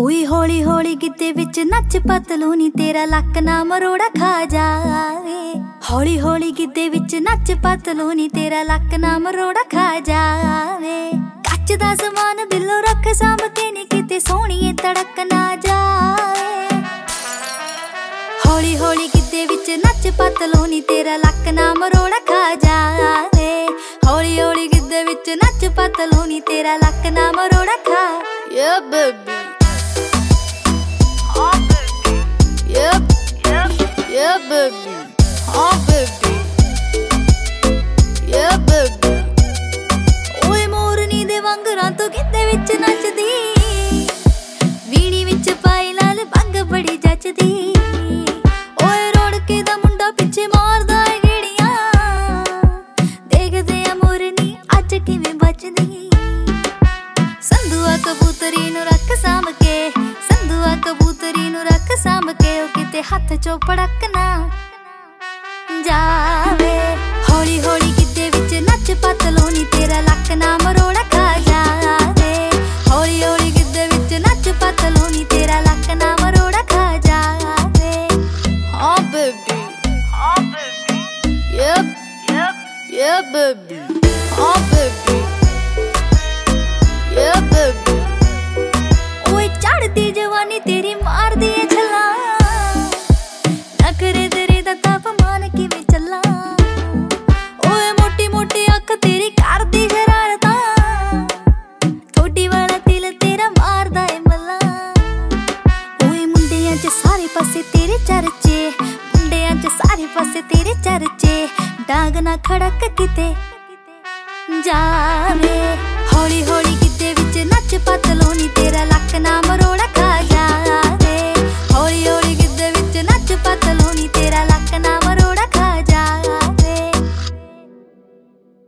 ओए हौली हौली गिद्दे विच नच पतलूनी तेरा लक ना मरोड़ा खा जावे। हौली हौली गिद्दे विच नच पतलूनी तेरा लक ना मरोड़ा खा जावे। कच दा समान दिलों रख सांभ के नी किते सोहणीए तड़क ना जावे। हौली हौली गिद्दे विच नच पतलूनी तेरा लक ना मरोड़ा खा जावे। हौली हौली गिद्दे विच नच पतलूनी तेरा लक ना मरोड़ा खा। Yeah baby, yeah baby, oh baby, yeah baby। ओए मोरनी दे वांगरां तो गिद्दे विच नचदी, वीणी विच पाई लाल भंग बड़ी जचदी। ओए रोड़के दा मुंडा पिछे मारदा ए गेड़ियां, देखदे आ मोरनी अज किवें बचदी। संधुआ कबूतरी नूं रख सांभ के, संधुआ कबूतरी नूं रख सांभ के, ओ किते हथ चों पड़क ना जावे। हौली हौली गिद्दे विच नच पतलूनी तेरा लक ना मरोड़ा खा जावे। हौली हौली गिद्दे विच नच पतलूनी तेरा लक ना मरोड़ा खा जावे। हाँ बेबी, yep, yeah baby, हाँ बेबी, yeah baby। ओए चढ़दी जवानी तेरी मार दी है छला, नखरे तेरे दा तापमान किवें चला। ओए मोटी मोटी अख तेरी कर दी शरारता, थोड़ी वाला दिल तेरा मारदा है मला। ओए मुंडियां च सारे पासे तेरे चर्चे, मुंडियां च सारे पासे तेरे चर्चे, डांग ना खड़क किते जा।